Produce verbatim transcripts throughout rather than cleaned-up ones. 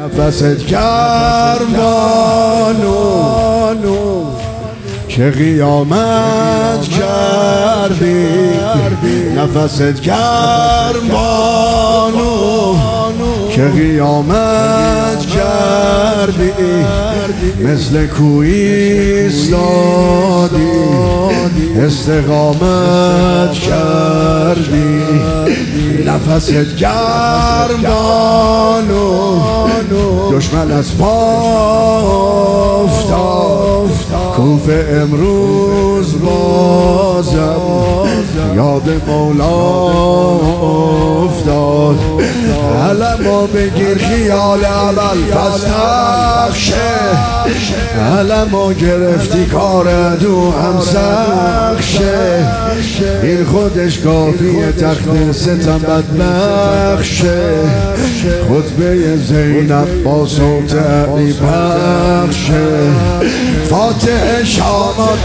نفست گرم بانو که قیامت کردی، نفست گرم بانو که قیامت کردی، مثل کوی ایستادی استقامت کردی، نفست گرم بانو دشمن از پا افتاد، کوفه امروز بازم یاد مولا افتاد. علمو بگیر خیال اول پس نقشه، علمو گرفتی کار دو هم سخشه، این خودش کافیه تخت ستم بدبخشه، خطبه زینب با صوت علی بخشه، فاتح شامات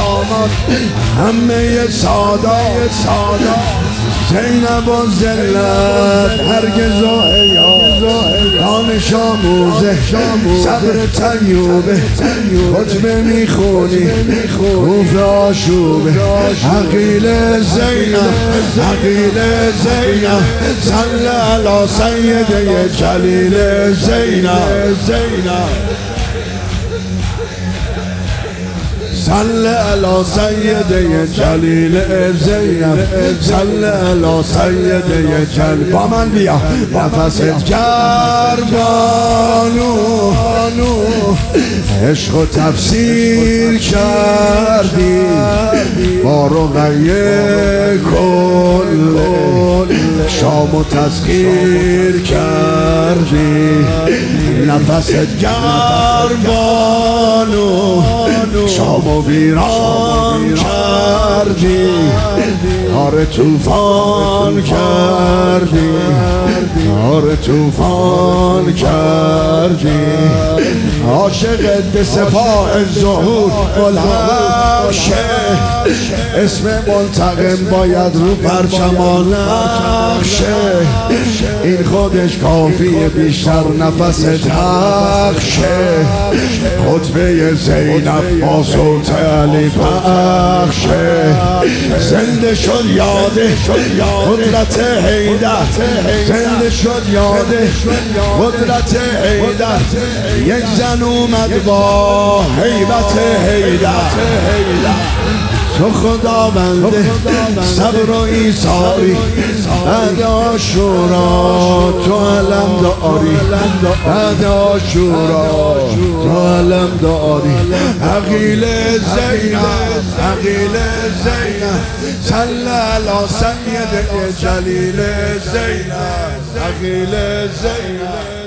همه سادات زینب و ذلت هرگز و حیات، دانش آموزه صبر طیوبه، خطبه میخونی کوفه آشوبه، عقیل زینب عقیل زینب صل علی سیده جلیل زینب صل علی سیده جلیل زینب صل علی سیده جلیل. با من بیا. نفست گرم بانو عشق و تفسیر کردی، با رقیه کل شام و تذکیر کردی، نفست گرم بانو شام و ویران کردی، کار توفان کردی، کار توفان کردی، عاشقت به سپاه ظهور الحق، اسم منتقم باید رو پرچمان نقشه، این خودش کافیه بیشتر نفست حق شه، خطبه زینب با صوت علی بخشه، زنده شد یاده قدرت حیدر، زنده شد یاده قدرت حیدر، یک زن اومد با هیبت حیدر، تو خداونده صبر و ایثاری، بعد عاشورا تو علم داری، بعد عاشورا تو علم داری، عقیل زینب عقیل زینب صل علی سیده جلیل زینب عقیل زینب.